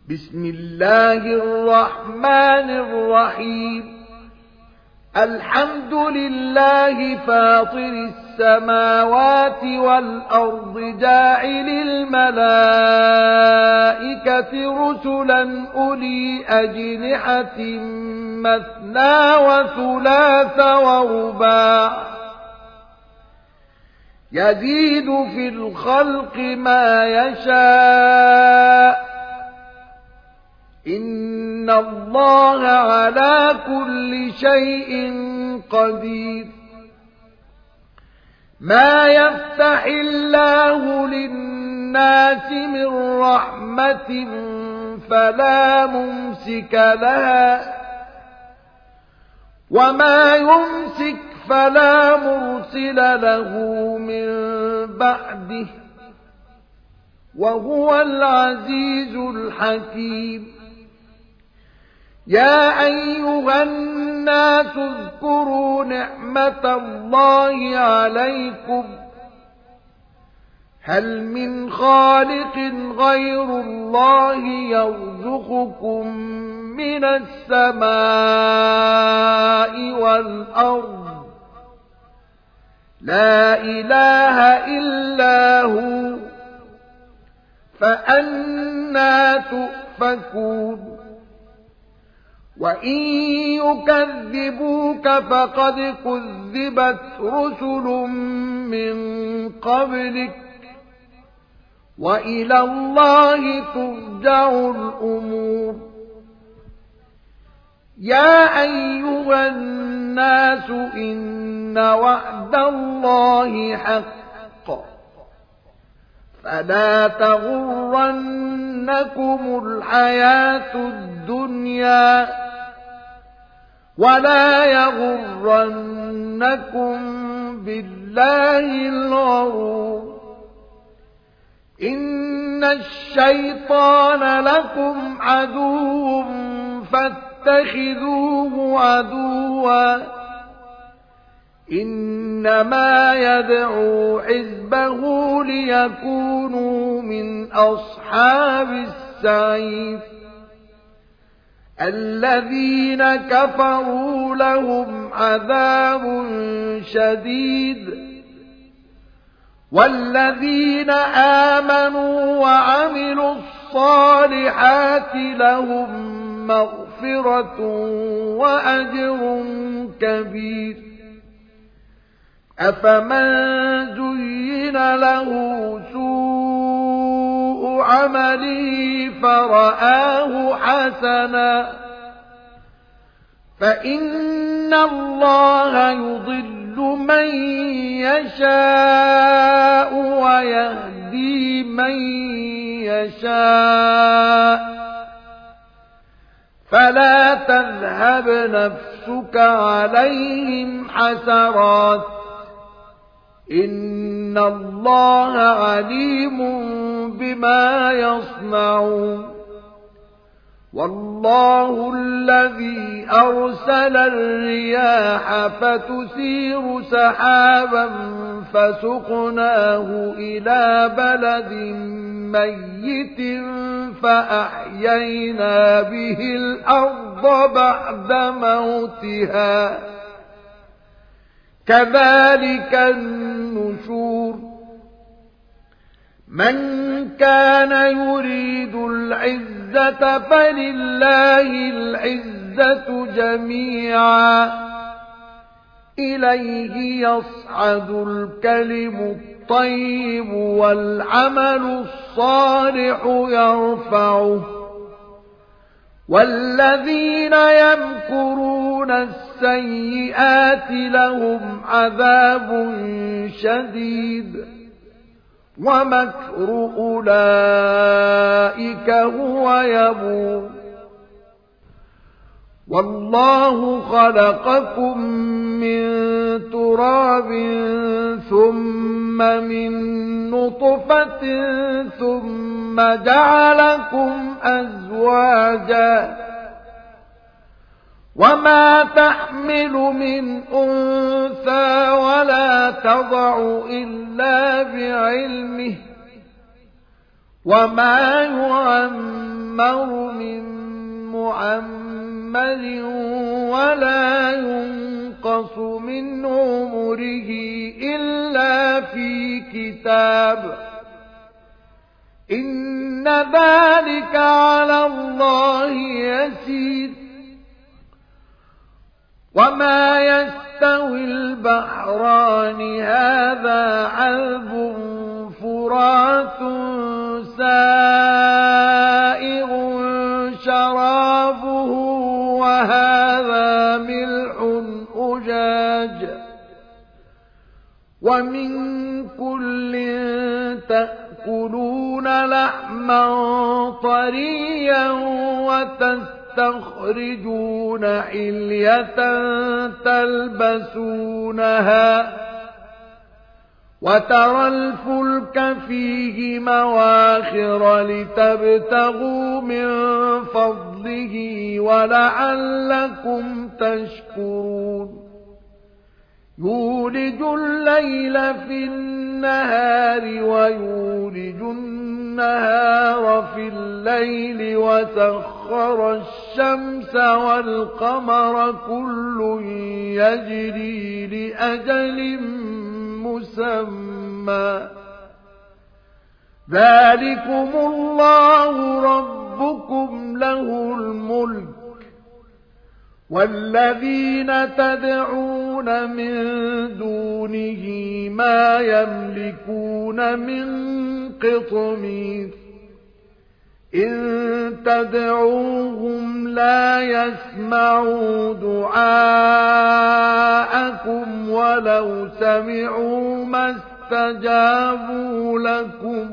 بسم الله الرحمن الرحيم الحمد لله فاطر السماوات والأرض جاعل الملائكة رسلا أولي أجنحة مثنى وثلاث ورباع يزيد في الخلق ما يشاء إن الله على كل شيء قدير ما يفتح الله للناس من رحمة فلا ممسك لها وما يمسك فلا مرسل له من بعده وهو العزيز الحكيم يا أيها الناس اذكروا نعمة الله عليكم هل من خالق غير الله يرزقكم من السماء والأرض لا إله إلا هو فأنى تؤفكون وإن يكذبوك فقد كذبت رسل من قبلك وإلى الله ترجع الأمور يا أيها الناس إن وعد الله حق فلا تغرنكم الحياة الدنيا ولا يغرنكم بالله الغرور إن الشيطان لكم عدو فاتخذوه عدوا إنما يدعو حزبه ليكونوا من أصحاب السعير الذين كفروا لهم عذاب شديد والذين آمنوا وعملوا الصالحات لهم مغفرة وأجر كبير أفمن زين له سوء عمله فرآه حسنا فإن الله يضل من يشاء ويهدي من يشاء فلا تذهب نفسك عليهم حسرات إن الله عليم بما يصنعون والله الذي أرسل الرياح فتثير سحابا فسقناه إلى بلد ميت فأحيينا به الأرض بعد موتها كذلك النشور من كان يريد العزة فلله العزة جميعا إليه يصعد الكلم الطيب والعمل الصالح يرفعه والذين يمكرون السيئات لهم عذاب شديد ومكر أولئك هو يبور والله خلقكم من تراب ثم من نطفة ثم جعلكم أزواجا وما تحمل من أنثى ولا تضع إلا بعلمه وما يعمر يؤمر من معمر ولا ينقص من عمره إلا في كتاب إن ذلك على الله يسير وما يستوي البحران هذا عذب فرات سائغ شرابه وهذا ملح أجاج ومن كل تأكلون لحما طريا وتستخرجون حلية تلبسونها وترى الفلك فيه مواخر لتبتغوا من فضله ولعلكم تشكرون يولج الليل في النهار ويولج النهار في الليل وسخر الشمس والقمر كل يجري لأجل مسمى ذلكم الله ربكم له الملك والذين تدعون من دونه ما يملكون من قطمير إن تدعوهم لا يسمعوا دعاءكم ولو سمعوا ما استجابوا لكم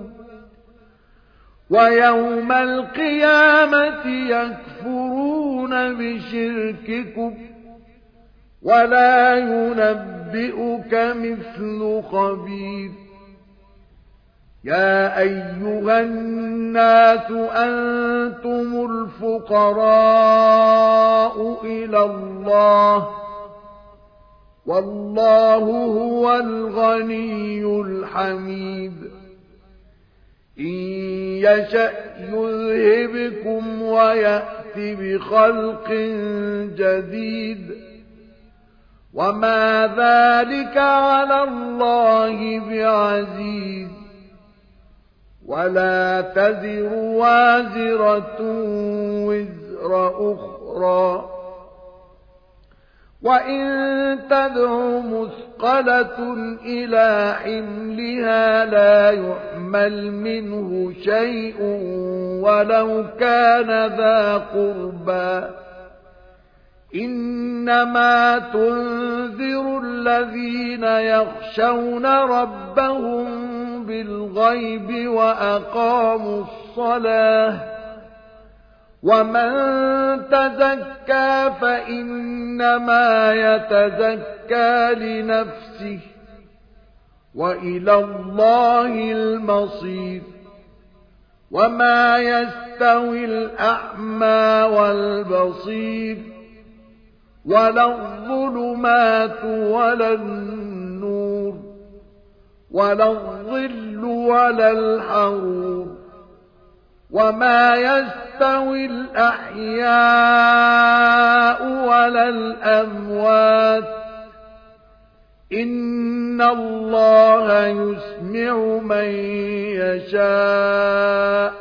ويوم القيامة يكفرون بشرككم ولا ينبئك مثل خبير يا أيها الناس أنتم الفقراء إلى الله والله هو الغني الحميد إن يشأ يذهبكم ويأت بخلق جديد وما ذلك على الله بعزيز ولا تزر وازرة وزر أخرى وإن تدع مثقلة إلى حملها لا يحمل منه شيء ولو كان ذا قربى إنما تنذر الذين يخشون ربهم بالغيب وأقاموا الصلاة ومن تزكى فإنما يتزكى لنفسه وإلى الله المصير وما يستوي الأعمى والبصير ولا الظلمات ولا النور ولا الظل ولا الحرور وما يستوي الأحياء ولا الأموات إن الله يسمع من يشاء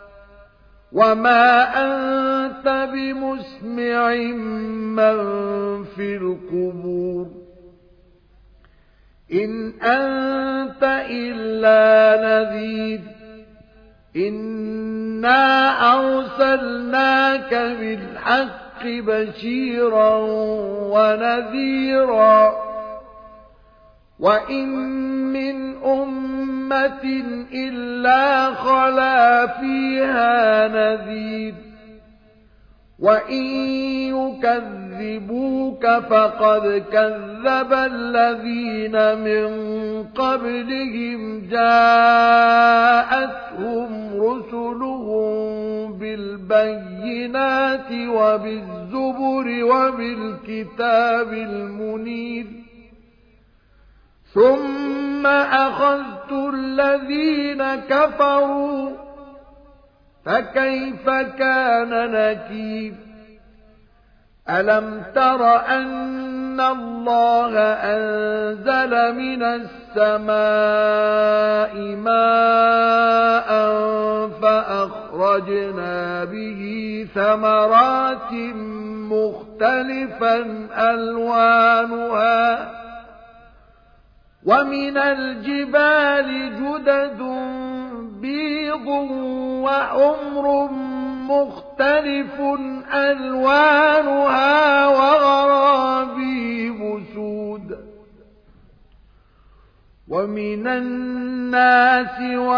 وما أنت بمسمع من في القبور إن أنت إلا نذير إنا أرسلناك بالحق بشيرا ونذيرا وإن من أمة إلا خلا فيها نذير وإن يكذبوك فقد كذب الذين من قبلهم جاءتهم رسلهم بالبينات وبالزبر وبالكتاب المنير ثم أخذت الذين كفروا فكيف كان نكير ألم تر أن الله أنزل من السماء ماء فأخرجنا به ثمرات مختلفا ألوانها ومن الجبال جدد بيض وحمر مختلف ألوانها وغرابيب سود ومن الناس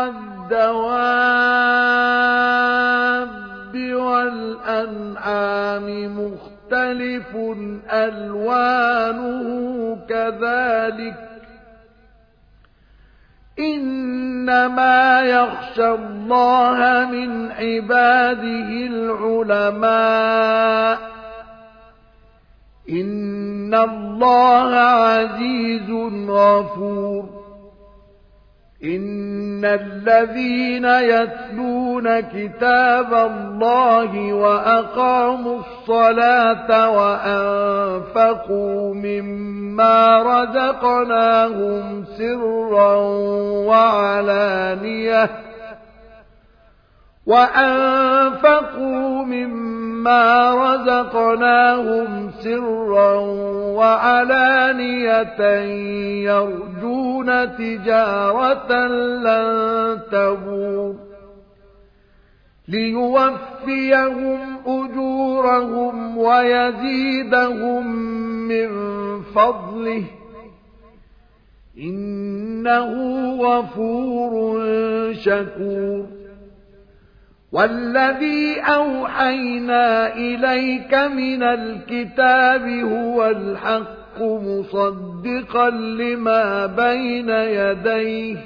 والدواب والأنعام مختلف ألوانه كذلك إنما يخشى الله من عباده العلماء إن الله عزيز غفور إن الذين يتلون كتاب الله وأقاموا الصلاة وأنفقوا مما رزقناهم سرا وعلانية يرجون تجارة لن تبور ليوفيهم أجورهم ويزيدهم من فضله إنه غفور شكور والذي أوحينا إليك من الكتاب هو الحق مصدقا لما بين يديه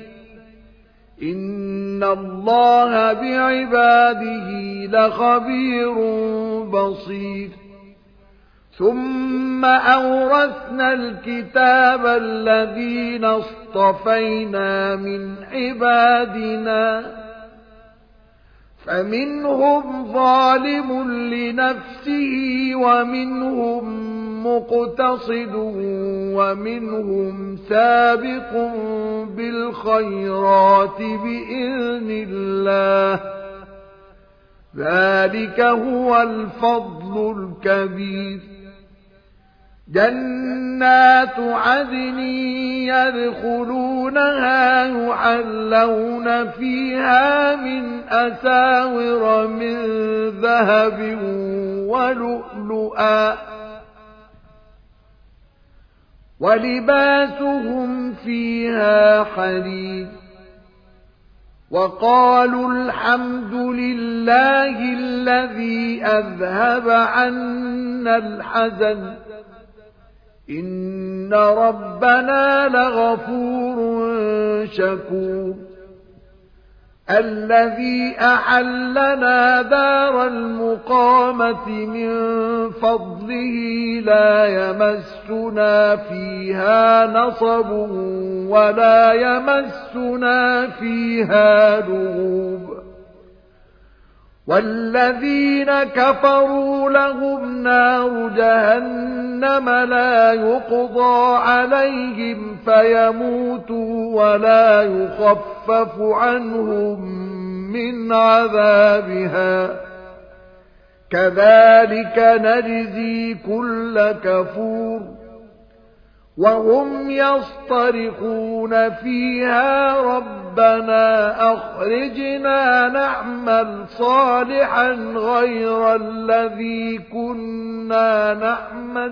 إن الله بعباده لخبير بصير ثم أورثنا الكتاب الذين اصطفينا من عبادنا فمنهم ظالم لنفسه ومنهم مقتصد ومنهم سابق بالخيرات بإذن الله ذلك هو الفضل الكبير جنات عدن يدخلونها يحلون فيها من أساور من ذهب ولؤلؤا ولباسهم فيها حرير وقالوا الحمد لله الذي أذهب عنا الحزن إن ربنا لغفور شكور الذي أحلنا دار المقامة من فضله لا يمسنا فيها نصب ولا يمسنا فيها لغوب والذين كفروا لهم نار جهنم لا يقضى عليهم فيموتوا ولا يخفف عنهم من عذابها كذلك نجزي كل كفور وهم يصطرخون فيها ربنا أخرجنا نعمل صالحا غير الذي كنا نعمل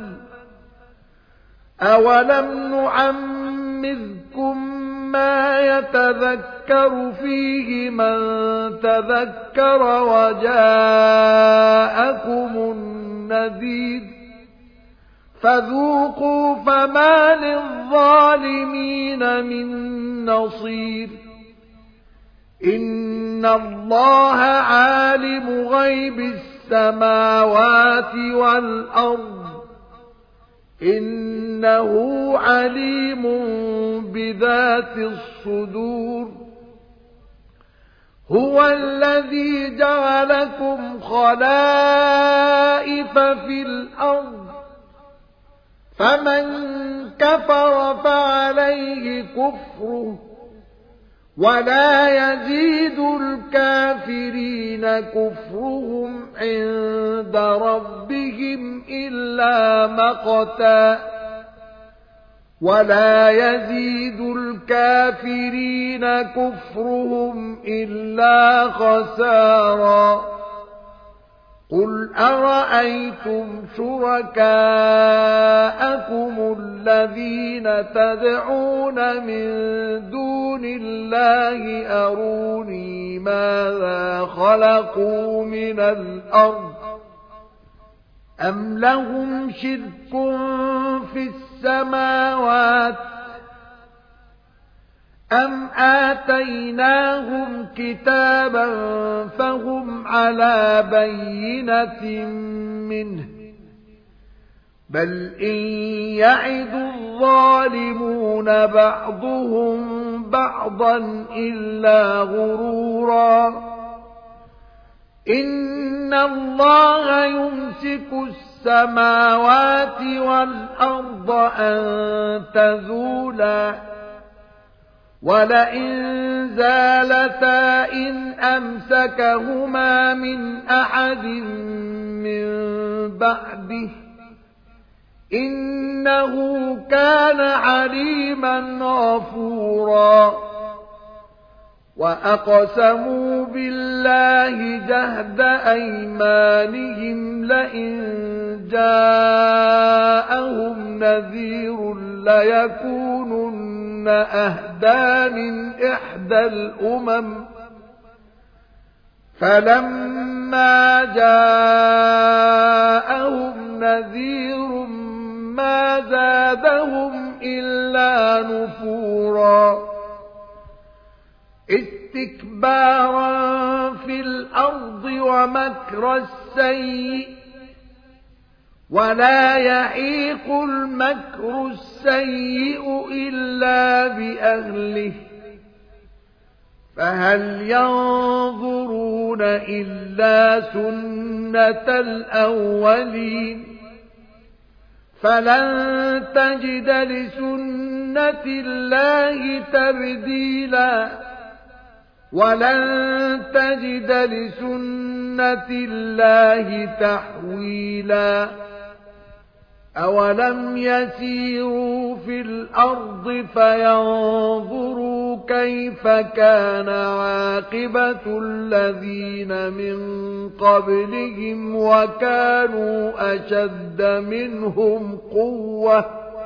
أولم نعمركم ما يتذكر فيه من تذكر وجاءكم النذير فذوقوا فما للظالمين من نصير إن الله عالم غيب السماوات والأرض إنه عليم بذات الصدور هو الذي جعلكم خلائف في الأرض فمن كفر فعليه كفره ولا يزيد الكافرين كفرهم عند ربهم إلا مقتا ولا يزيد الكافرين كفرهم إلا خسارا قل أرأيتم شركاءكم الذين تدعون من دون الله أروني ماذا خلقوا من الأرض أم لهم شرك في السماوات أم آتيناهم كتابا فهم على بينة منه بل إن يعد الظالمون بعضهم بعضا إلا غرورا إن الله يمسك السماوات والأرض أن تزولا ولئن زالتا إن أمسكهما من أحد من بعده إنه كان عليما غفورا وأقسموا بالله جهد أيمانهم لئن جاءهم نذير ليكونن أهدى من إحدى الأمم فلما جاءهم نذير ما زادهم إلا نفورا استكبارا في الأرض ومكر السيء ولا يحيق المكر السيء إلا بأهله فهل ينظرون إلا سنة الأولين فلن تجد لسنة الله تبديلا ولن تجد لسنة الله تحويلا أولم يسيروا في الأرض فينظروا كيف كان عاقبة الذين من قبلهم وكانوا أشد منهم قوة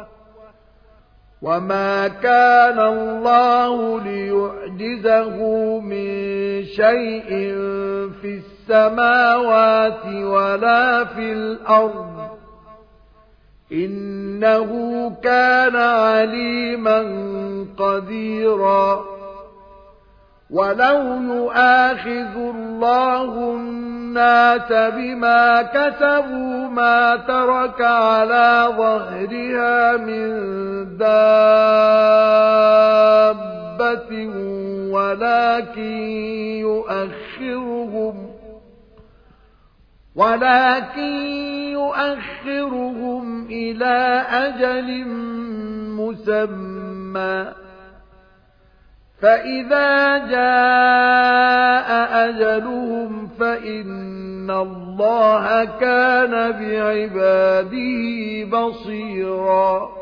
وما كان الله ليعجزه من شيء في السماوات ولا في الأرض إنه كان عليما قديرا ولو يؤاخذ الله الناس بما كسبوا ما ترك على ظهرها من دابة ولكن يؤخرهم إلى أجل مسمى فإذا جاء أجلهم فإن الله كان بعباده بصيرا